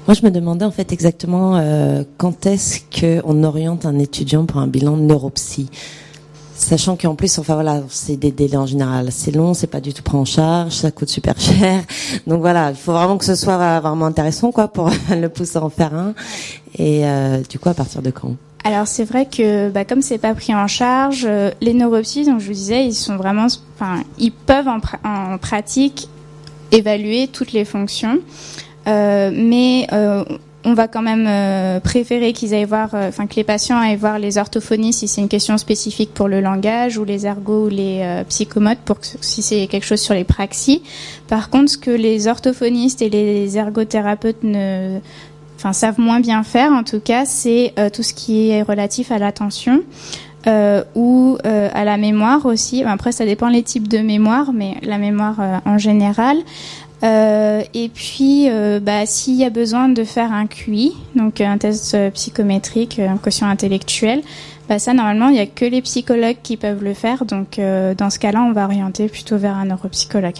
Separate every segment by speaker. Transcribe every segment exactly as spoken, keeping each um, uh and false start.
Speaker 1: Moi, je me demandais en fait exactement euh, quand est-ce qu'on oriente un étudiant pour un bilan de neuropsy, sachant qu'en plus, enfin voilà, c'est des délais en général assez longs, c'est pas du tout pris en charge, ça coûte super cher. Donc voilà, il faut vraiment que ce soit voilà, vraiment intéressant quoi pour le pousser à en faire un. Et euh, du coup, à partir de quand?
Speaker 2: Alors c'est vrai que bah, comme c'est pas pris en charge, euh, les neuropsies, donc je vous disais, ils sont vraiment, enfin, ils peuvent en, pra- en pratique évaluer toutes les fonctions, euh, mais euh, on va quand même euh, préférer qu'ils aillent voir, enfin euh, que les patients aillent voir les orthophonistes si c'est une question spécifique pour le langage, ou les ergos ou les euh, psychomotes pour que, si c'est quelque chose sur les praxies. Par contre, ce que les orthophonistes et les ergothérapeutes ne Enfin, savent moins bien faire, en tout cas, c'est euh, tout ce qui est relatif à l'attention euh, ou euh, à la mémoire aussi. Après, ça dépend les types de mémoire, mais la mémoire euh, en général. Euh, et puis, euh, bah, s'il y a besoin de faire un Q I, donc un test euh, psychométrique, un quotient intellectuel, bah, ça, normalement, il n'y a que les psychologues qui peuvent le faire. Donc, euh, dans ce cas-là, on va orienter plutôt vers un neuropsychologue.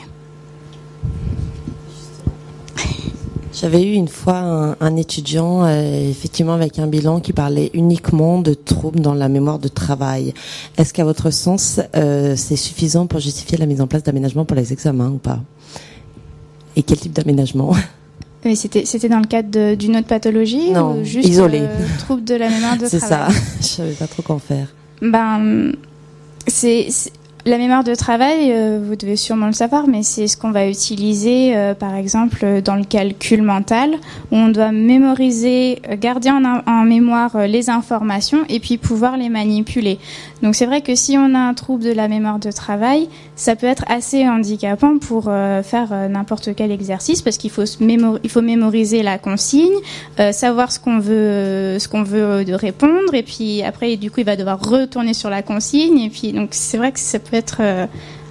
Speaker 1: J'avais eu une fois un, un étudiant, euh, effectivement, avec un bilan qui parlait uniquement de troubles dans la mémoire de travail. Est-ce qu'à votre sens, euh, c'est suffisant pour justifier la mise en place d'aménagements pour les examens ou pas? Et quel type d'aménagement?
Speaker 2: Mais c'était, c'était dans le cadre de, d'une autre pathologie?
Speaker 1: Non,
Speaker 2: ou juste
Speaker 1: isolé.
Speaker 2: Euh, trouble de la mémoire de
Speaker 1: c'est
Speaker 2: travail?
Speaker 1: C'est ça, je savais pas trop qu'en faire.
Speaker 2: Ben, c'est... c'est... La mémoire de travail, euh, vous devez sûrement le savoir, mais c'est ce qu'on va utiliser, euh, par exemple, dans le calcul mental, où on doit mémoriser, euh, garder en, en mémoire euh, les informations et puis pouvoir les manipuler. Donc c'est vrai que si on a un trouble de la mémoire de travail, ça peut être assez handicapant pour euh, faire euh, n'importe quel exercice, parce qu'il faut se mémor- il faut mémoriser la consigne, euh, savoir ce qu'on veut, euh, ce qu'on veut euh, de répondre, et puis après, du coup, il va devoir retourner sur la consigne, et puis donc c'est vrai que ça peut être euh,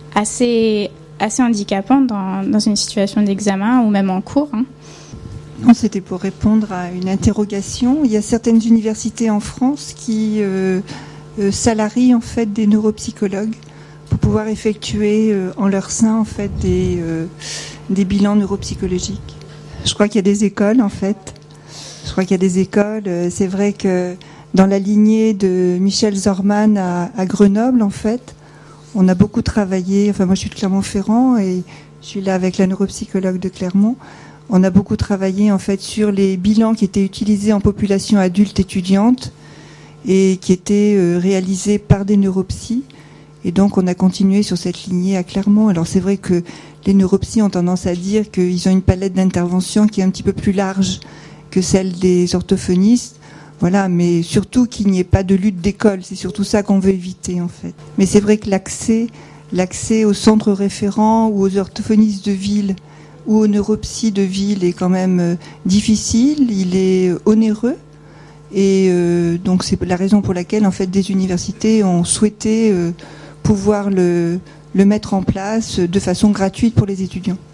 Speaker 2: assez assez handicapant dans dans une situation d'examen ou même en cours. Hein.
Speaker 3: Non, c'était pour répondre à une interrogation. Il y a certaines universités en France qui euh, euh, salarient en fait des neuropsychologues pour pouvoir effectuer euh, en leur sein en fait des euh, des bilans neuropsychologiques. Je crois qu'il y a des écoles en fait. Je crois qu'il y a des écoles. Euh, c'est vrai que dans la lignée de Michel Zorman à, à Grenoble en fait, on a beaucoup travaillé, enfin moi je suis de Clermont-Ferrand et je suis là avec la neuropsychologue de Clermont. On a beaucoup travaillé en fait sur les bilans qui étaient utilisés en population adulte étudiante et qui étaient euh, réalisés par des neuropsys. Et donc on a continué sur cette lignée à Clermont. Alors c'est vrai que les neuropsys ont tendance à dire qu'ils ont une palette d'intervention qui est un petit peu plus large que celle des orthophonistes. Voilà, mais surtout qu'il n'y ait pas de lutte d'école, c'est surtout ça qu'on veut éviter en fait. Mais c'est vrai que l'accès, l'accès aux centres référents ou aux orthophonistes de ville ou aux neuropsies de ville est quand même euh, difficile, il est onéreux, et euh, donc c'est la raison pour laquelle en fait des universités ont souhaité euh, pouvoir le, le mettre en place de façon gratuite pour les étudiants.